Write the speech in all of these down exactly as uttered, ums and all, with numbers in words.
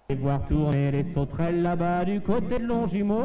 Et voir tourner les sauterelles là-bas du côté de Longjumeau.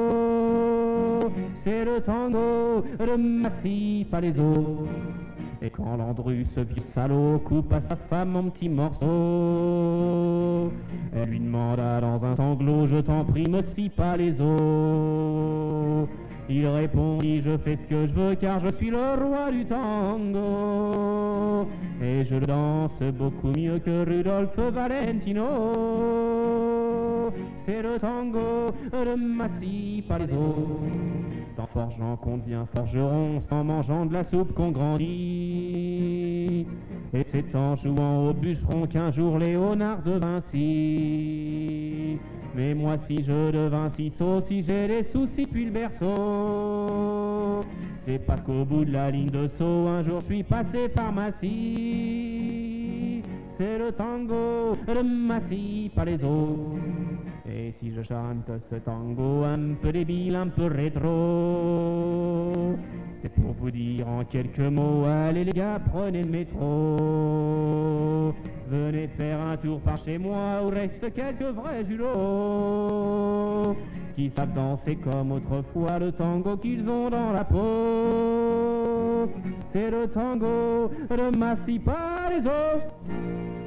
C'est le tango de Massy Palaiseau. Et quand Landru, ce vieux salaud, coupe à sa femme en petits morceaux, elle lui demanda dans un sanglot: je t'en prie, me scie pas les os. Il répondit: je fais ce que je veux car je suis le roi du tango. Et je danse beaucoup mieux que Rudolph Valentino. C'est le tango de Massy Palaiseau. C'est en forgeant qu'on devient forgeron, c'est en mangeant de la soupe qu'on grandit. Et c'est en jouant au bûcheron qu'un jour Léonard devint si. Mais moi si je devins si sot, si j'ai des soucis puis le berceau, c'est parce qu'au bout de la ligne de saut, un jour je suis passé par Massy. C'est le tango de Massy Palaiseau. Et si je chante ce tango un peu débile, un peu rétro, c'est pour vous dire en quelques mots: allez les gars, prenez le métro. Venez faire un tour par chez moi où reste quelques vrais julots qui savent danser comme autrefois le tango qu'ils ont dans la peau. C'est le tango de Massy Palaiseau.